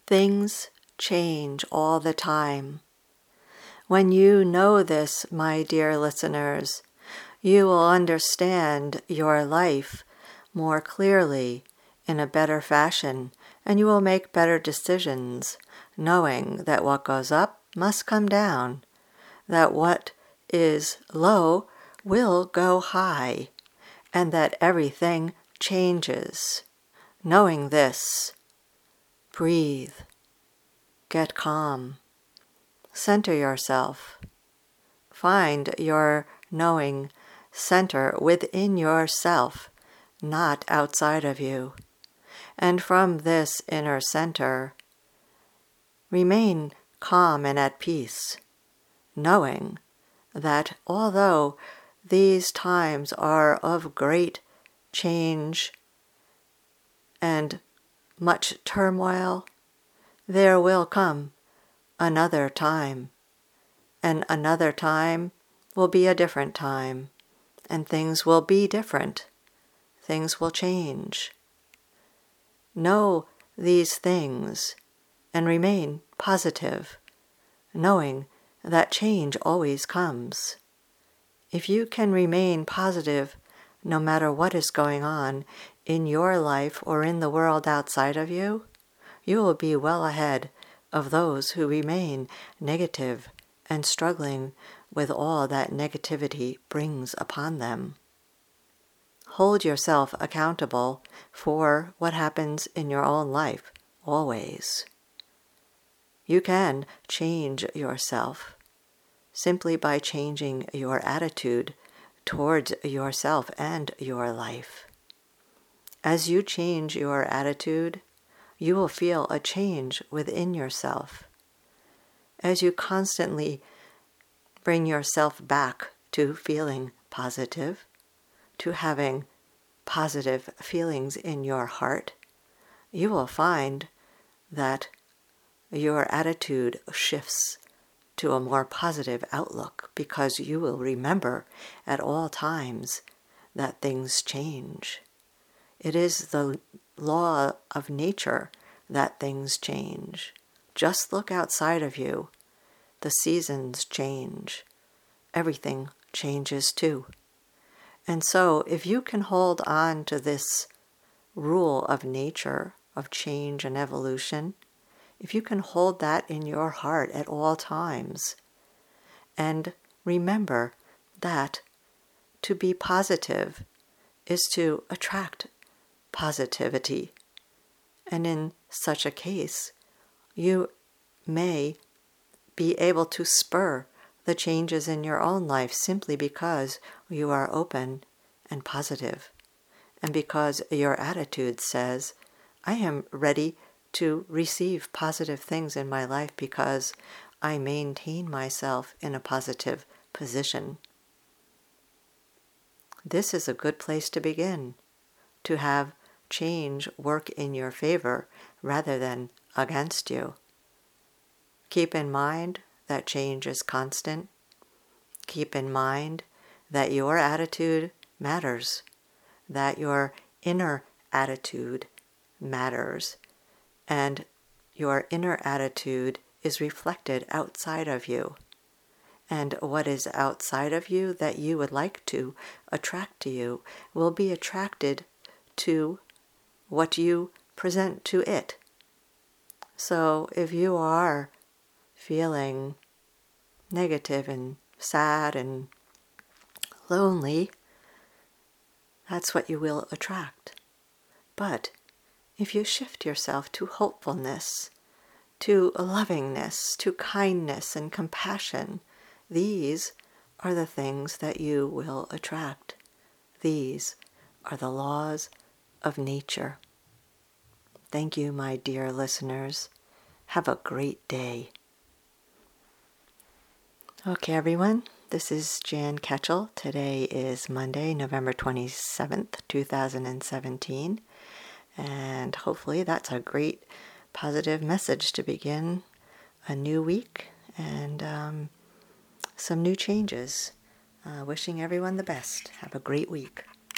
Things change all the time. When you know this, my dear listeners, you will understand your life more clearly in a better fashion, and you will make better decisions, knowing that what goes up must come down, that what is low will go high, and that everything changes. Knowing this, breathe, get calm, center yourself, find your knowing center within yourself, not outside of you. And from this inner center, remain calm and at peace, knowing that although these times are of great change and much turmoil, there will come another time, and another time will be a different time, and things will be different. Things will change. Know these things and remain positive, knowing that change always comes. If you can remain positive no matter what is going on in your life or in the world outside of you, you will be well ahead of those who remain negative and struggling with all that negativity brings upon them. Hold yourself accountable for what happens in your own life, always. You can change yourself simply by changing your attitude towards yourself and your life. As you change your attitude, you will feel a change within yourself. As you constantly bring yourself back to feeling positive, to having positive feelings in your heart, you will find that your attitude shifts to a more positive outlook, because you will remember at all times that things change. It is the law of nature that things change. Just look outside of you. The seasons change. Everything changes too. And so if you can hold on to this rule of nature, of change and evolution, if you can hold that in your heart at all times, and remember that to be positive is to attract positivity, and in such a case, you may be able to spur the changes in your own life simply because you are open and positive, and because your attitude says, I am ready to receive positive things in my life because I maintain myself in a positive position. This is a good place to begin, to have change work in your favor rather than against you. Keep in mind that change is constant. Keep in mind that your attitude matters, that your inner attitude matters, and your inner attitude is reflected outside of you. And what is outside of you that you would like to attract to you will be attracted to what you present to it. So if you are feeling negative and sad and lonely, that's what you will attract. But if you shift yourself to hopefulness, to lovingness, to kindness and compassion, these are the things that you will attract. These are the laws of nature. Thank you, my dear listeners. Have a great day. Okay, everyone, this is Jan Ketchel. Today is Monday, November 27th, 2017, and hopefully that's a great positive message to begin a new week and some new changes. Wishing everyone the best. Have a great week.